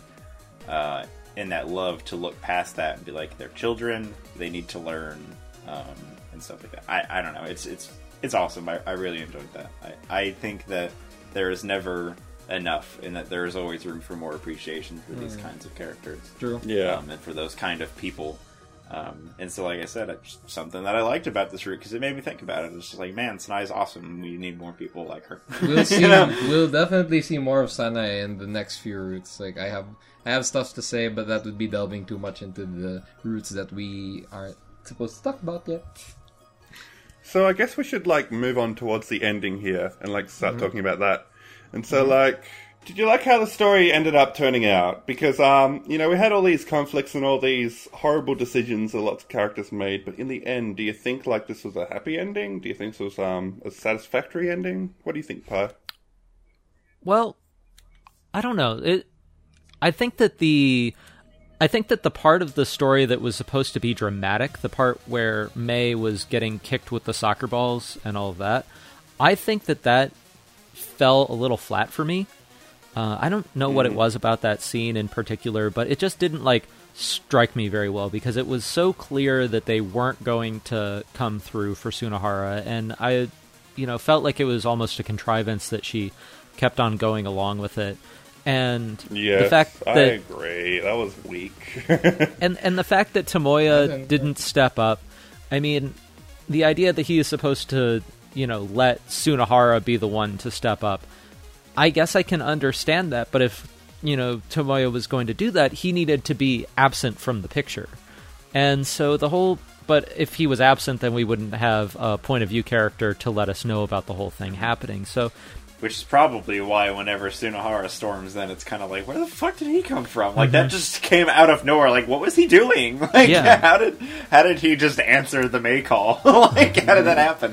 and that love to look past that and be like, they're children, they need to learn, and stuff like that. I don't know, it's awesome. I really enjoyed that. I think that there is never enough, and that there is always room for more appreciation for these kinds of characters. True. Yeah. And for those kind of people. And so, like I said, it's something that I liked about this route, because it made me think about it. It's just like, man, Sanai's awesome. We need more people like her. We'll see. You know? We'll definitely see more of Sanai in the next few routes. Like, I have stuff to say, but that would be delving too much into the routes that we aren't supposed to talk about yet. So I guess we should, like, move on towards the ending here and, like, start talking about that. And so, like, did you like how the story ended up turning out? Because, you know, we had all these conflicts and all these horrible decisions that lots of characters made, but in the end, do you think, like, this was a happy ending? Do you think this was a satisfactory ending? What do you think, Pi? Well, I don't know. I think that the part of the story that was supposed to be dramatic, the part where May was getting kicked with the soccer balls and all of that, I think that fell a little flat for me. I don't know what it was about that scene in particular, but it just didn't, like, strike me very well, because it was so clear that they weren't going to come through for Sunohara, and I, you know, felt like it was almost a contrivance that she kept on going along with it. And Yes, the fact that I agree. That was weak. and the fact that Tomoya didn't step up, I mean, the idea that he is supposed to, you know, let Sunohara be the one to step up, I guess I can understand that, but if, you know, Tomoya was going to do that, he needed to be absent from the picture. And so but if he was absent, then we wouldn't have a point of view character to let us know about the whole thing happening. So, Which is probably why whenever Sunohara storms, then it's kind of like, where the fuck did he come from? Like, that just came out of nowhere. Like, what was he doing? Like, Yeah. how did he just answer the May call? Like, how did that happen?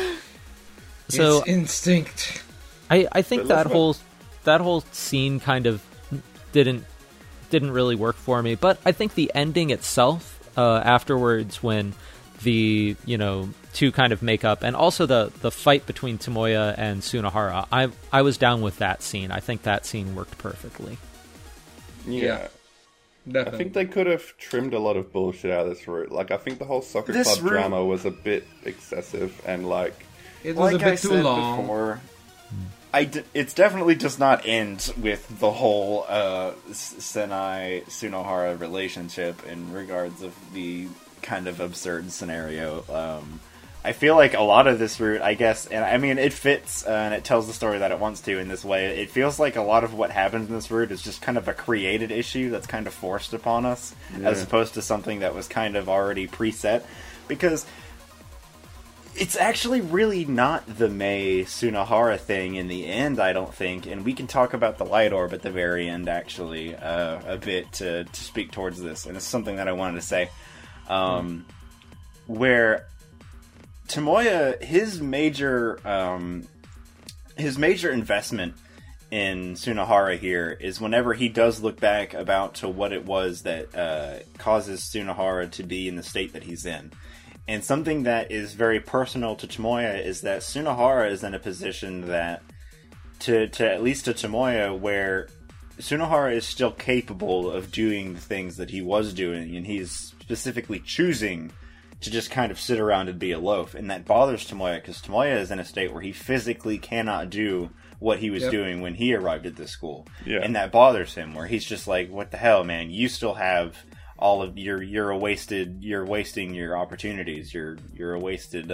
so It's instinct. I think that whole scene kind of didn't really work for me, but I think the ending itself, afterwards, when the, you know, two kind of make up, and also the fight between Tomoya and Sunohara, I was down with that scene. I think that scene worked perfectly. Yeah. I Definitely. think they could have trimmed a lot of bullshit out of this route. Like, I think the whole soccer This club route- drama was a bit excessive, and, like... It was Like a bit I too said long. before, it's definitely does not end with the whole Senai Sunohara relationship in regards of the kind of absurd scenario. I feel like a lot of this route, I guess, and I mean, it fits and it tells the story that it wants to in this way. It feels like a lot of what happens in this route is just kind of a created issue that's kind of forced upon us, as opposed to something that was kind of already preset. Because it's actually really not the May Sunohara thing in the end, I don't think, and we can talk about the light orb at the very end, actually, a bit to speak towards this, and it's something that I wanted to say. Where Tomoya, his major investment in Sunohara here is whenever he does look back about to what it was that causes Sunohara to be in the state that he's in. And something that is very personal to Tomoya is that Sunohara is in a position that, to at least to Tomoya, where Sunohara is still capable of doing the things that he was doing, and he's specifically choosing to just kind of sit around and be a loaf. And that bothers Tomoya, because Tomoya is in a state where he physically cannot do what he was doing when he arrived at this school. Yeah. And that bothers him, where he's just like, what the hell, man? You still have all of you're wasting your opportunities. You're a wasted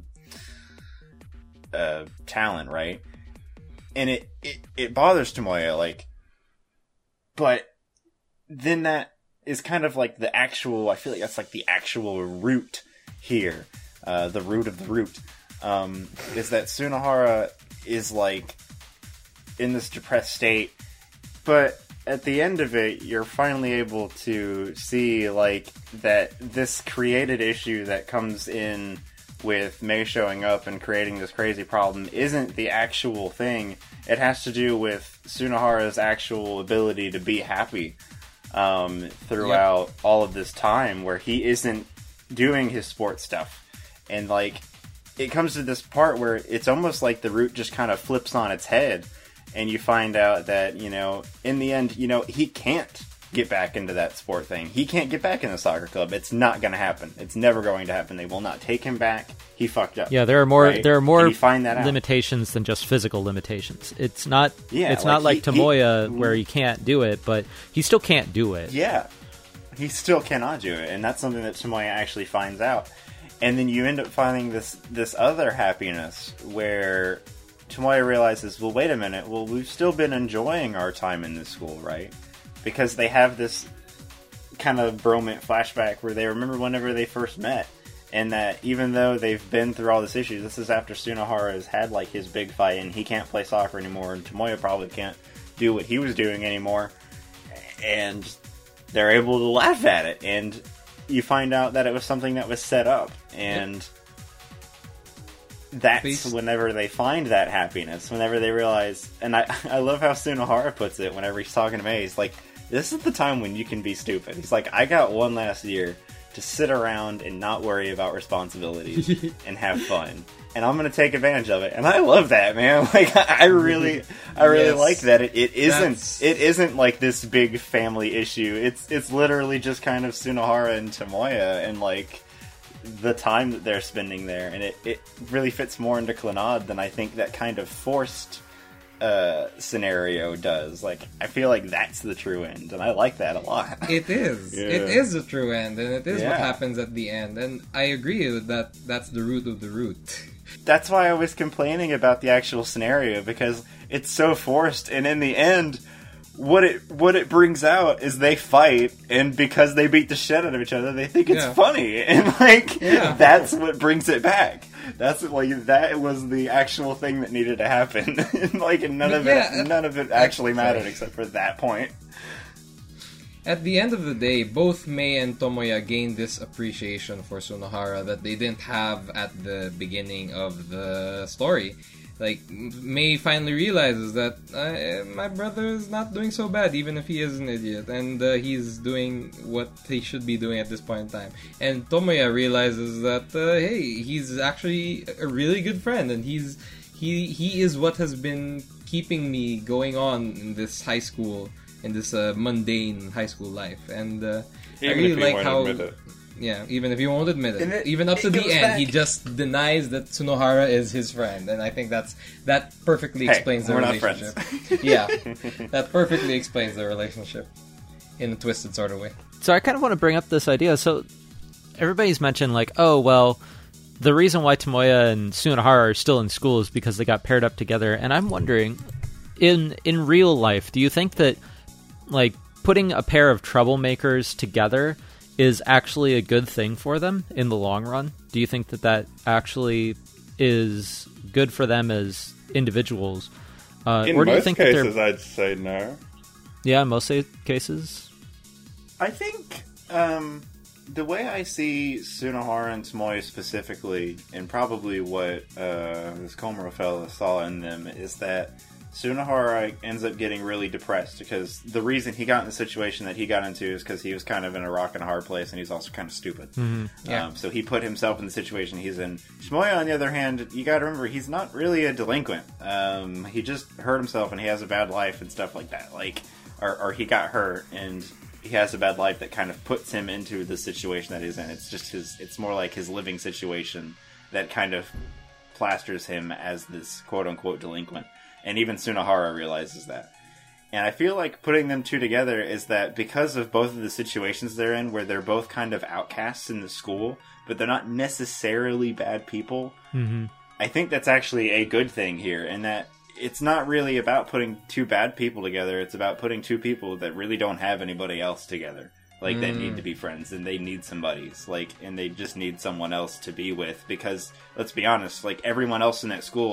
talent, right? And it bothers Tomoya, like, but then that is kind of like the actual, I feel like that's like the actual root here, the root of the root, is that Sunohara is like, in this depressed state. But at the end of it, you're finally able to see, like, that this created issue that comes in with Mei showing up and creating this crazy problem isn't the actual thing. It has to do with Sunohara's actual ability to be happy throughout all of this time where he isn't doing his sports stuff. And, like, it comes to this part where it's almost like the root just kind of flips on its head, and you find out that, you know, in the end, you know, he can't get back into that sport thing. He can't get back in the soccer club. It's not going to happen. It's never going to happen. They will not take him back. He fucked up. Yeah, there are more. Right? There are more And you find that out. limitations than just physical limitations. It's not. Yeah, it's not like he- Tomoya where he can't do it, but he still can't do it. Yeah, he still cannot do it, and that's something that Tomoya actually finds out. And then you end up finding this other happiness where Tomoya realizes, well, wait a minute, well, we've still been enjoying our time in this school, right? Because they have this kind of bromance flashback where they remember whenever they first met, and that even though they've been through all this issue, this is after Sunohara has had, like, his big fight, and he can't play soccer anymore, and Tomoya probably can't do what he was doing anymore, and they're able to laugh at it, and you find out that it was something that was set up, and that's whenever they find that happiness, whenever they realize, and I love how Sunohara puts it whenever he's talking to Mei, he's like, this is the time when you can be stupid. He's like, I got one last year to sit around and not worry about responsibilities and have fun, and I'm going to take advantage of it, and I love that, man. Like, I really Yes. like that it isn't like this big family issue. It's literally just kind of Sunohara and Tomoya and, like, the time that they're spending there, and it really fits more into Clannad than I think that kind of forced scenario does. Like, I feel like that's the true end, and I like that a lot. It is. Yeah. It is the true end, and it is Yeah. what happens at the end. And I agree with that. That's the root of the root. That's why I was complaining about the actual scenario, because it's so forced, and in the end, what it brings out is they fight, and because they beat the shit out of each other, they think it's Yeah. funny, and, like, Yeah. that's what brings it back. That's, like, that was the actual thing that needed to happen. Like, and none of it actually mattered except for that point. At the end of the day, both Mei and Tomoya gained this appreciation for Sunohara that they didn't have at the beginning of the story. Like, Mei finally realizes that my brother is not doing so bad, even if he is an idiot, and he's doing what he should be doing at this point in time. And Tomoya realizes that, hey, he's actually a really good friend, and he is what has been keeping me going on in this high school, in this mundane high school life. And I Even really if he like won't how... admit it. Yeah, even if he won't admit And it. it- Even up to it the goes end, back. he just denies that Tsunohara is his friend. And I think that perfectly Hey, explains the we're not relationship. friends. Yeah, that perfectly explains the relationship in a twisted sort of way. So I kind of want to bring up this idea. So everybody's mentioned, like, oh, well, the reason why Tomoya and Sunohara are still in school is because they got paired up together. And I'm wondering, in real life, do you think that, like, putting a pair of troublemakers together is actually a good thing for them in the long run? Do you think that actually is good for them as individuals? In or do you most think cases, that I'd say no. yeah, in most cases? I think the way I see Sunohara and Tomoya specifically, and probably what this Komuro fella saw in them, is that Sunohara ends up getting really depressed because the reason he got in the situation that he got into is because he was kind of in a rock and a hard place, and he's also kind of stupid. Yeah. So he put himself in the situation he's in. Tomoya, on the other hand, you got to remember, he's not really a delinquent. He just hurt himself, and he has a bad life and stuff like that. Like, or he got hurt, and he has a bad life that kind of puts him into the situation that he's in. It's just it's more like his living situation that kind of plasters him as this quote-unquote delinquent. And even Sunohara realizes that. And I feel like putting them two together is that because of both of the situations they're in, where they're both kind of outcasts in the school, but they're not necessarily bad people, I think that's actually a good thing here, and that it's not really about putting two bad people together, it's about putting two people that really don't have anybody else together. Like, they need to be friends, and they need some buddies, like, and they just need someone else to be with, because, let's be honest, like, everyone else in that school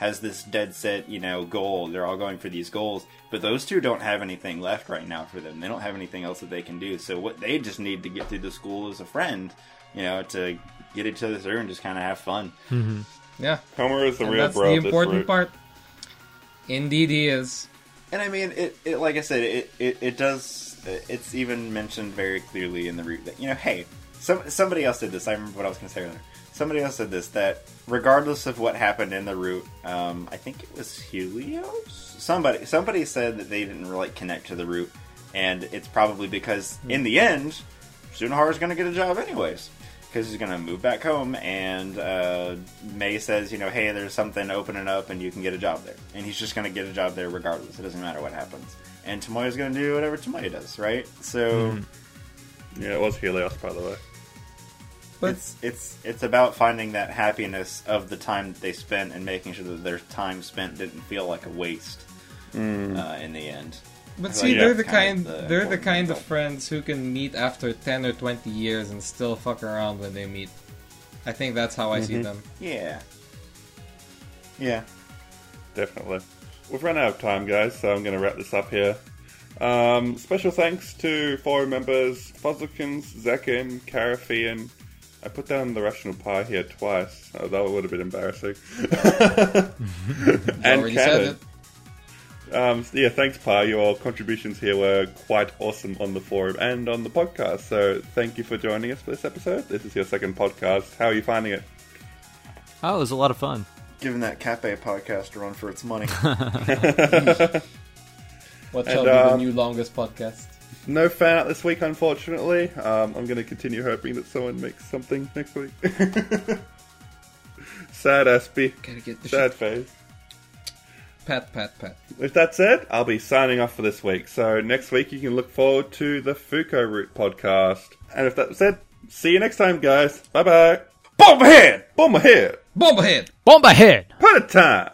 has this dead set, goal. They're all going for these goals, but those two don't have anything left right now for them. They don't have anything else that they can do. So what they just need to get through the school as a friend, to get each other through and just kind of have fun. Mm-hmm. Yeah. Homer is the real that's bro. the of this important route. part. Indeed, he is. And I mean, it like I said, it does. It's even mentioned very clearly in the route that hey, somebody else did this. I remember what I was going to say earlier. Somebody else said this, that regardless of what happened in the route, I think it was Helios. Somebody said that they didn't really connect to the route, and it's probably because in the end, Tsunohara's going to get a job anyways. Because he's going to move back home, and May says, hey, there's something opening up, and you can get a job there. And he's just going to get a job there regardless. It doesn't matter what happens. And Tomoya's going to do whatever Tomoya does, right? So, Yeah, it was Helios, by the way. But it's about finding that happiness of the time that they spent and making sure that their time spent didn't feel like a waste in the end. But So, see, yeah, they're the it's kind kind of the they're the important kind of part. friends who can meet after 10 or 20 years and still fuck around when they meet. I think that's how I see them. Yeah. Yeah. Definitely. We've run out of time, guys, so I'm going to wrap this up here. Special thanks to forum members Fuzzlekins, Zekin, Carafian. I put down the Rational Pie here twice. Oh, that would have been embarrassing. And Already said Cannon. it. Yeah, thanks, Pi. Your contributions here were quite awesome on the forum and on the podcast. So thank you for joining us for this episode. This is your second podcast. How are you finding it? Oh, it was a lot of fun. Giving that Cafe podcast a run for its money. What And, shall be the new longest podcast? No fan out this week, unfortunately. I'm going to continue hoping that someone makes something next week. Sad Espy. Gotta get the Sad face. Pat. With that said, I'll be signing off for this week. So next week you can look forward to the Fuko Route podcast. And with that said, see you next time, guys. Bye bye. Bomb ahead! Bomb ahead. Bomb ahead! Bomb ahead! Put a time.